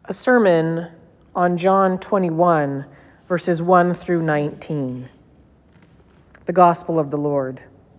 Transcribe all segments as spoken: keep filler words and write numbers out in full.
A sermon on John twenty-one, verses one through nineteen. The Gospel of the Lord.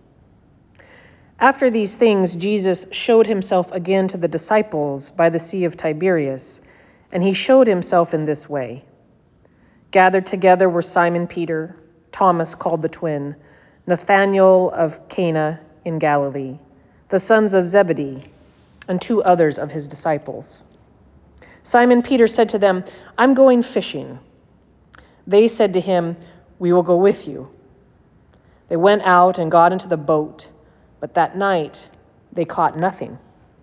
After these things, Jesus showed himself again to the disciples by the Sea of Tiberias, and he showed himself in this way. Gathered together were Simon Peter, Thomas called the twin, Nathanael of Cana in Galilee, the sons of Zebedee, and two others of his disciples. Simon Peter said to them, "I'm going fishing." They said to him, "We will go with you." They went out and got into the boat, but that night they caught nothing.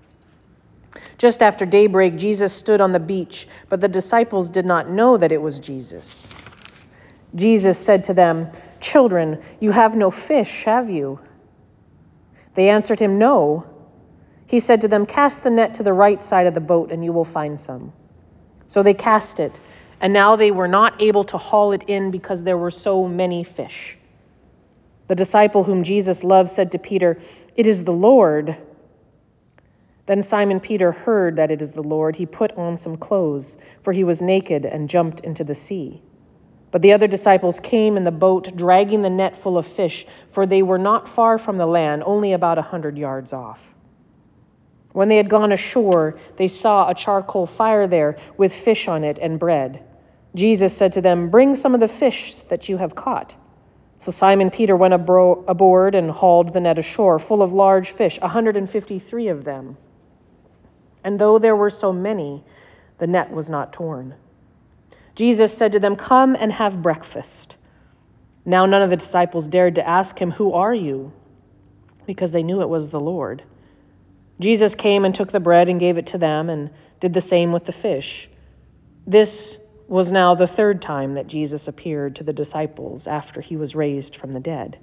Just after daybreak, Jesus stood on the beach, but the disciples did not know that it was Jesus. Jesus said to them, "Children, you have no fish, have you?" They answered him, "No." He said to them, "Cast the net to the right side of the boat, and you will find some." So they cast it, and now they were not able to haul it in because there were so many fish. The disciple whom Jesus loved said to Peter, "It is the Lord." Then Simon Peter heard that it is the Lord. He put on some clothes, for he was naked, and jumped into the sea. But the other disciples came in the boat, dragging the net full of fish, for they were not far from the land, only about a hundred yards off. When they had gone ashore, they saw a charcoal fire there with fish on it and bread. Jesus said to them, "Bring some of the fish that you have caught." So Simon Peter went abro- aboard and hauled the net ashore, full of large fish, one hundred fifty-three of them. And though there were so many, the net was not torn. Jesus said to them, "Come and have breakfast." Now none of the disciples dared to ask him, "Who are you?" because they knew it was the Lord. Jesus came and took the bread and gave it to them, and did the same with the fish. This was now the third time that Jesus appeared to the disciples after he was raised from the dead.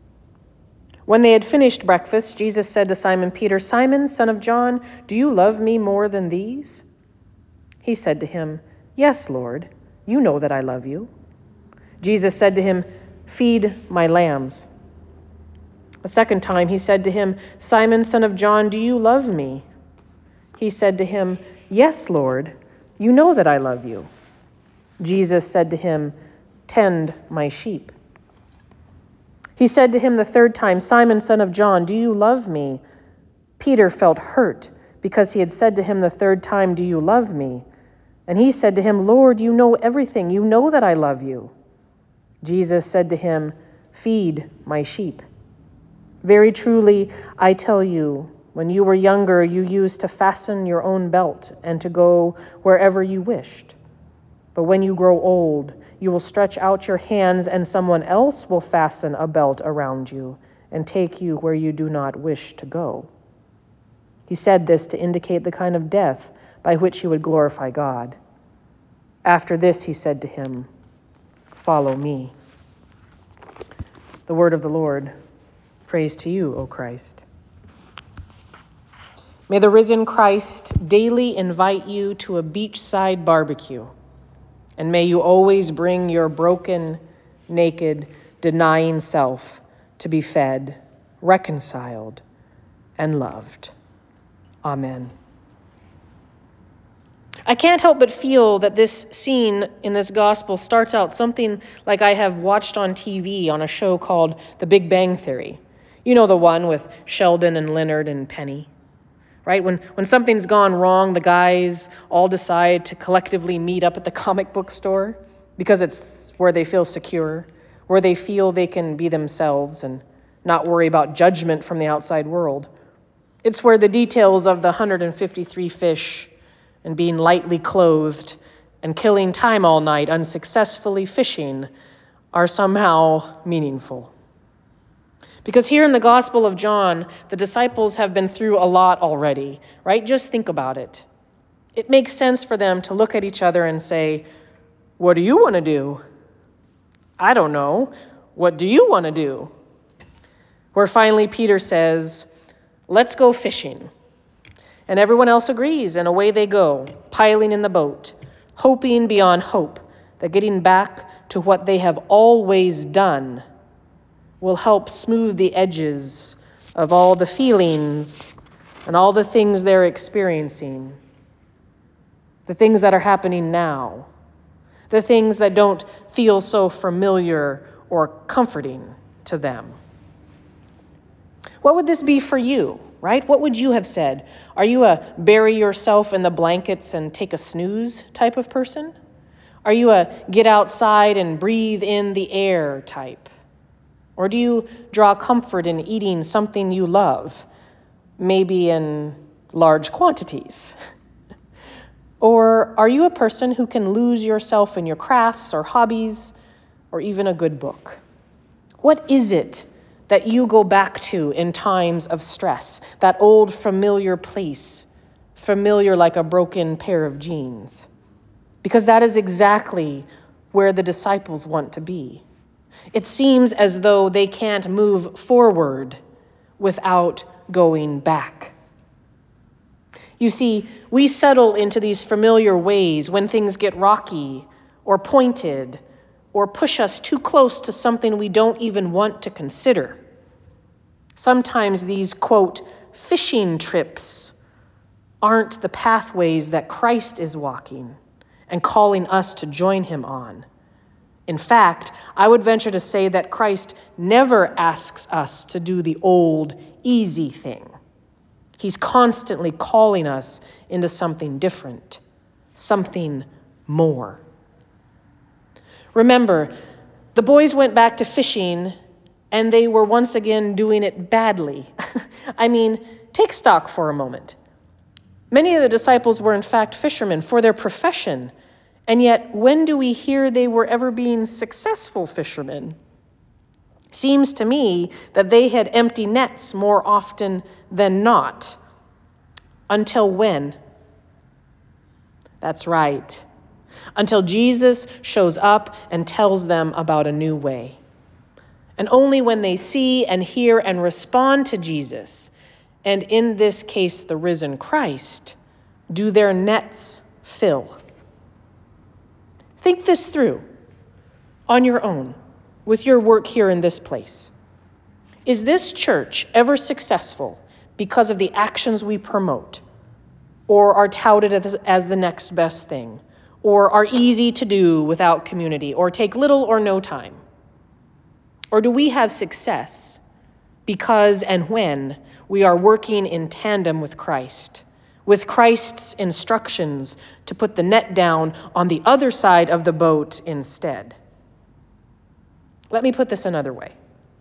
When they had finished breakfast, Jesus said to Simon Peter, "Simon, son of John, do you love me more than these?" He said to him, "Yes, Lord, you know that I love you." Jesus said to him, "Feed my lambs." A second time he said to him, "Simon, son of John, do you love me?" He said to him, "Yes, Lord, you know that I love you." Jesus said to him, "Tend my sheep." He said to him the third time, "Simon, son of John, do you love me?" Peter felt hurt because he had said to him the third time, "Do you love me?" And he said to him, "Lord, you know everything. You know that I love you." Jesus said to him, "Feed my sheep. Very truly, I tell you, when you were younger, you used to fasten your own belt and to go wherever you wished. But when you grow old, you will stretch out your hands, and someone else will fasten a belt around you and take you where you do not wish to go." He said this to indicate the kind of death by which he would glorify God. After this, he said to him, "Follow me." The word of the Lord. Praise to you, O Christ. May the risen Christ daily invite you to a beachside barbecue, and may you always bring your broken, naked, denying self to be fed, reconciled, and loved. Amen. I can't help but feel that this scene in this gospel starts out something like I have watched on T V on a show called The Big Bang Theory. You know, the one with Sheldon and Leonard and Penny, right? When when something's gone wrong, the guys all decide to collectively meet up at the comic book store because it's where they feel secure, where they feel they can be themselves and not worry about judgment from the outside world. It's where the details of the one hundred fifty-three fish and being lightly clothed and killing time all night unsuccessfully fishing are somehow meaningful. Because here in the Gospel of John, the disciples have been through a lot already, right? Just think about it. It makes sense for them to look at each other and say, "What do you want to do?" "I don't know. What do you want to do?" Where finally Peter says, "Let's go fishing." And everyone else agrees, and away they go, piling in the boat, hoping beyond hope that getting back to what they have always done will help smooth the edges of all the feelings and all the things they're experiencing. the things that are happening now, the things that don't feel so familiar or comforting to them. What would this be for you, right? What would you have said? Are you a bury yourself in the blankets and take a snooze type of person? Are you a get outside and breathe in the air type? Or do you draw comfort in eating something you love, maybe in large quantities? Or are you a person who can lose yourself in your crafts or hobbies or even a good book? What is it that you go back to in times of stress, that old familiar place, familiar like a broken pair of jeans? Because that is exactly where the disciples want to be. It seems as though they can't move forward without going back. You see, we settle into these familiar ways when things get rocky or pointed or push us too close to something we don't even want to consider. Sometimes these, quote, fishing trips aren't the pathways that Christ is walking and calling us to join him on. In fact, I would venture to say that Christ never asks us to do the old, easy thing. He's constantly calling us into something different, something more. Remember, the boys went back to fishing, and they were once again doing it badly. I mean, take stock for a moment. Many of the disciples were in fact fishermen for their profession, and yet when do we hear they were ever being successful fishermen? Seems to me that they had empty nets more often than not. Until when? That's right. Until Jesus shows up and tells them about a new way. And only when they see and hear and respond to Jesus, and in this case the risen Christ, do their nets fill. Think this through on your own with your work here in this place. Is this church ever successful because of the actions we promote, or are touted as, as the next best thing, or are easy to do without community, or take little or no time? Or do we have success because and when we are working in tandem with Christ, with Christ's instructions to put the net down on the other side of the boat instead? Let me put this another way.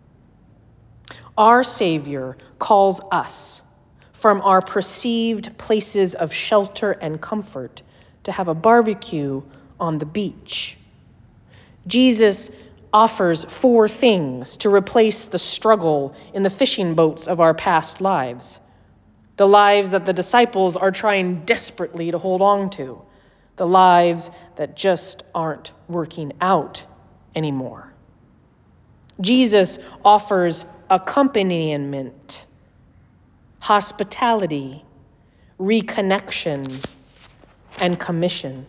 Our Savior calls us from our perceived places of shelter and comfort to have a barbecue on the beach. Jesus offers four things to replace the struggle in the fishing boats of our past lives, the lives that the disciples are trying desperately to hold on to, the lives that just aren't working out anymore. Jesus offers accompaniment, hospitality, reconnection, and commission.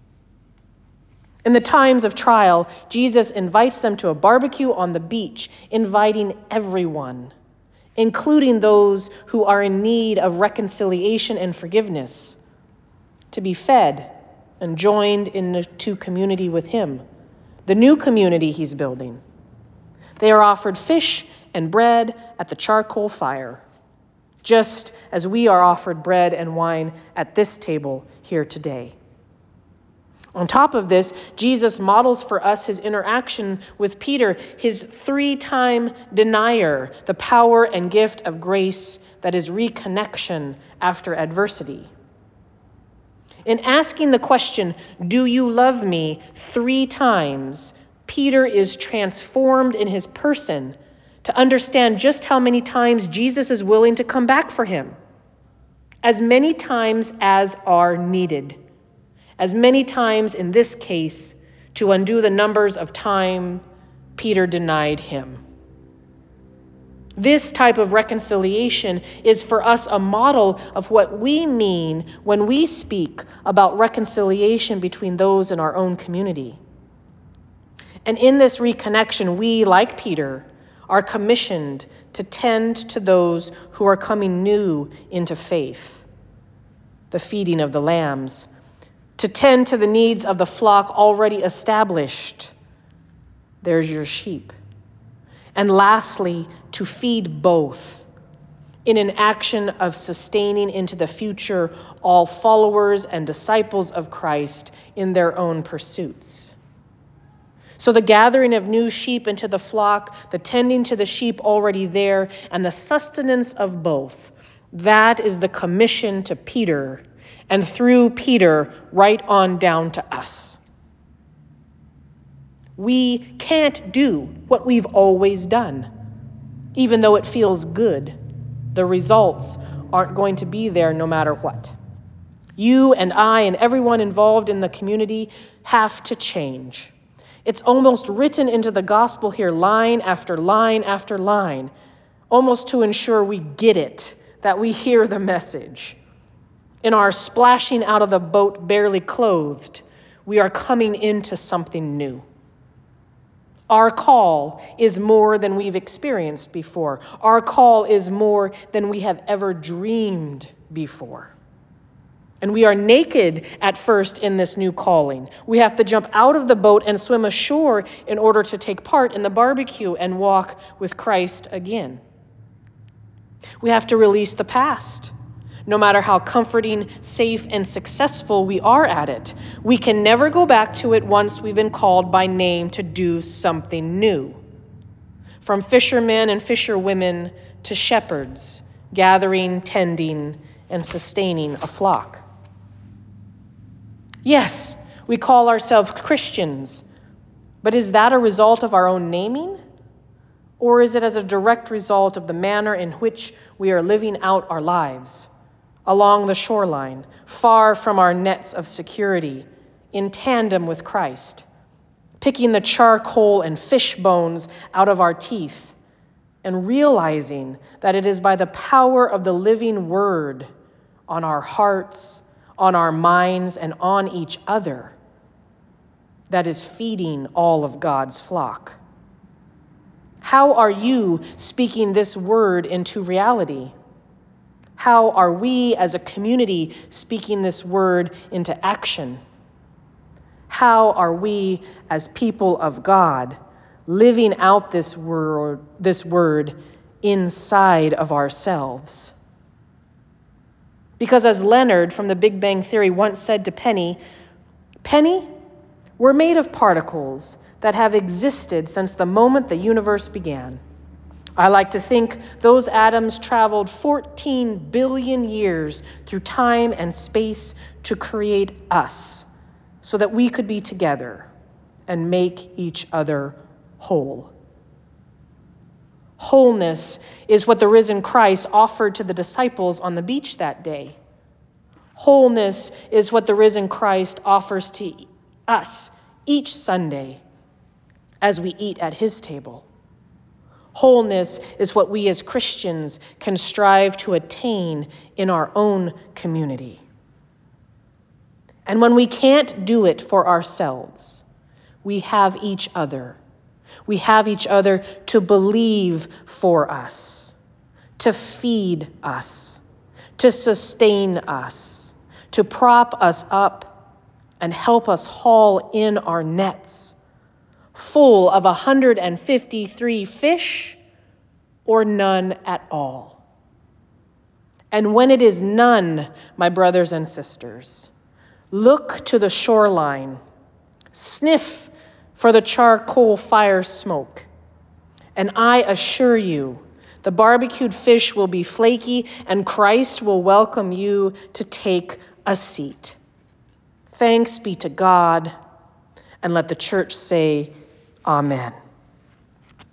In the times of trial, Jesus invites them to a barbecue on the beach, inviting everyone, including those who are in need of reconciliation and forgiveness, to be fed and joined into community with him, the new community he's building. They are offered fish and bread at the charcoal fire, just as we are offered bread and wine at this table here today. On top of this, Jesus models for us his interaction with Peter, his three-time denier, the power and gift of grace that is reconnection after adversity. In asking the question, "Do you love me?" three times, Peter is transformed in his person to understand just how many times Jesus is willing to come back for him. As many times as are needed. As many times in this case to undo the numbers of time Peter denied him. This type of reconciliation is for us a model of what we mean when we speak about reconciliation between those in our own community. And in this reconnection, we, like Peter, are commissioned to tend to those who are coming new into faith, the feeding of the lambs, to tend to the needs of the flock already established. There's your sheep. And lastly, to feed both in an action of sustaining into the future all followers and disciples of Christ in their own pursuits. So the gathering of new sheep into the flock, the tending to the sheep already there, and the sustenance of both, that is the commission to Peter, and through Peter, right on down to us. We can't do what we've always done, even though it feels good. The results aren't going to be there no matter what. You and I and everyone involved in the community have to change. It's almost written into the gospel here, line after line after line, almost to ensure we get it, that we hear the message. In our splashing out of the boat barely clothed, we are coming into something new. Our call is more than we've experienced before. Our call is more than we have ever dreamed before. And we are naked at first in this new calling. We have to jump out of the boat and swim ashore in order to take part in the barbecue and walk with Christ again. We have to release the past. No matter how comforting, safe, and successful we are at it, we can never go back to it once we've been called by name to do something new. From fishermen and fisherwomen to shepherds, gathering, tending, and sustaining a flock. Yes, we call ourselves Christians, but is that a result of our own naming? Or is it as a direct result of the manner in which we are living out our lives? Along the shoreline, far from our nets of security, in tandem with Christ, picking the charcoal and fish bones out of our teeth, and realizing that it is by the power of the living word on our hearts, on our minds, and on each other that is feeding all of God's flock. How are you speaking this word into reality? How are we as a community speaking this word into action? How are we as people of God living out this word, this word inside of ourselves? Because as Leonard from the Big Bang Theory once said to Penny, Penny, we're made of particles that have existed since the moment the universe began. I like to think those atoms traveled fourteen billion years through time and space to create us so that we could be together and make each other whole. Wholeness is what the risen Christ offered to the disciples on the beach that day. Wholeness is what the risen Christ offers to us each Sunday as we eat at his table. Wholeness is what we as Christians can strive to attain in our own community. And when we can't do it for ourselves, we have each other. We have each other to believe for us, to feed us, to sustain us, to prop us up and help us haul in our nets, full of one hundred fifty-three fish or none at all. And when it is none, my brothers and sisters, look to the shoreline, sniff for the charcoal fire smoke, and I assure you, the barbecued fish will be flaky and Christ will welcome you to take a seat. Thanks be to God, and let the church say, Amen.